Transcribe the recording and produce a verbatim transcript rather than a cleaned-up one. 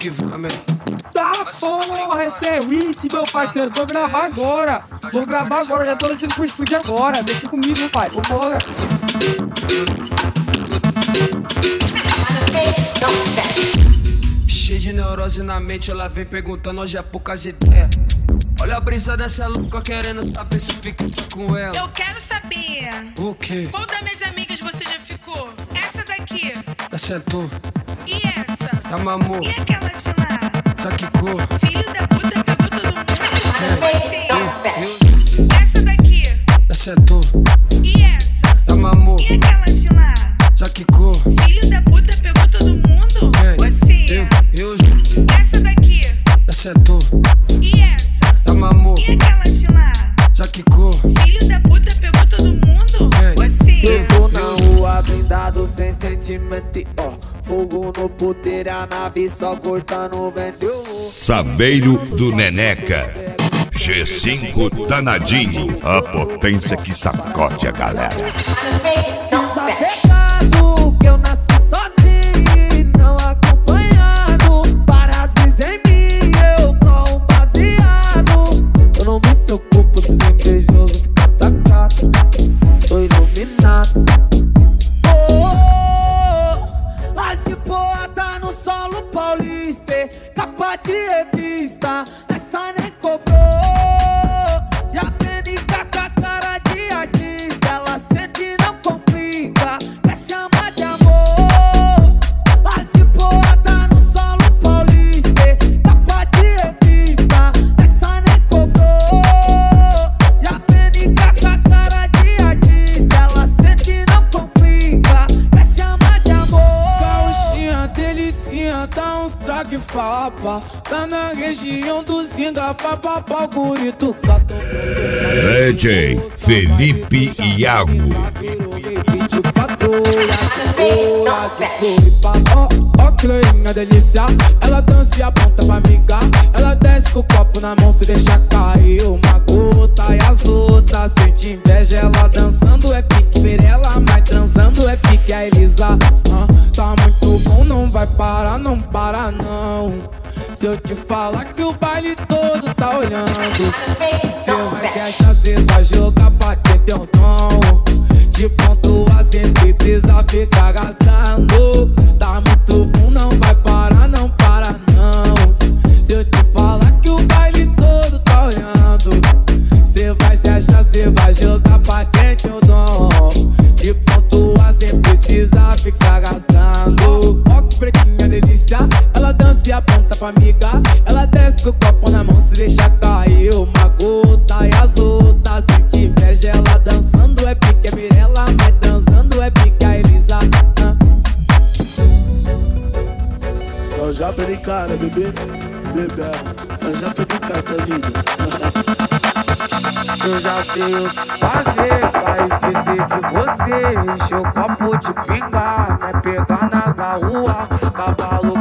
que vamos. Tá porra, esse é hit, meu parceiro. Vou gravar agora. Vou gravar agora, já tô deixando pro estúdio agora. Deixa comigo, meu pai. Vambora. Cheio de neurose na mente, ela vem perguntando, hoje é poucas ideias. Olha a brisa dessa louca querendo saber se fica só com ela. Eu quero saber. O quê? Qual das minhas amigas você já ficou? Essa daqui. Já sentou? E essa? Já mamou? E aquela de lá? Já quicou? Filho da puta pegou todo mundo. Quem? Você. Eu? Essa daqui. Já sentou? E essa? Já mamou? E aquela de lá? Já quicou? Filho da puta pegou todo mundo. Quem? Você. Eu? Eu? Essa daqui. Já sentou? E essa? Já mamou? E aquela de lá? Já quicou? Filho da puta pegou todo mundo. Quem? Você. Tô na rua blindado sem sentimento, ó. Fogo no puteiro, a nave só cortando o vento. Saveiro do Neneca. G cinco danadinho. A potência que sacode a galera. Desapegado, que eu nasci sozinho e não acompanhado. Várias vezes em mim eu tô um baseado. Eu não me preocupo se os invejosos ficam atacados. Tô iluminado. Oh, as de boa tá no solo paulista. Capa de revista, essa nem cobrou. Já aprendi com a cara de artista. Ela sente e não complica, quer chamar de amor. As de boa tá no solo paulista. Capa de revista, essa nem cobrou. Já aprendi com a cara de artista. Ela sente e não complica, quer chamar de amor. Gauchinha, delicinha, dá uns traque fapa. Tá na região do Zinga, papapá, gurito, cato. D J Felipe Iago. De patrulha, de folha, de folha. Ó, ó, que loirinha delícia. Ela dança e aponta pra amiga. Ela desce com o copo na mão, se deixa cair uma gota. E as outras sente inveja. Ela dançando é pique, ver ela, mas transando é pique. A Elisa, ah, tá muito bom, não vai parar, não para não. Se eu te falar que o baile todo tá olhando, cê vai se achar, cê vai jogar pra quem tem um dom. De ponto a sem precisa ficar gastando. Tá muito bom, não vai parar, não para não. Se eu te falar que o baile todo tá olhando, cê vai se achar, cê vai jogar pra quem tem um dom. De ponto a sem precisa ficar gastando. Ó que pretinha delícia, ela dança e aponta pra amiga. Ela desce com o copo na mão, se deixa cair uma gota. E as outras sente inveja. Ela dançando é pique, é Mirella, mas transando é pique, a Elisa. ah. Eu já perdi cara, bebê, bebê. Eu já perdi cara da vida. Eu já sei o que fazer pra esquecer de você. Encher o copo de pinga, me pegar nas da rua. Cavalo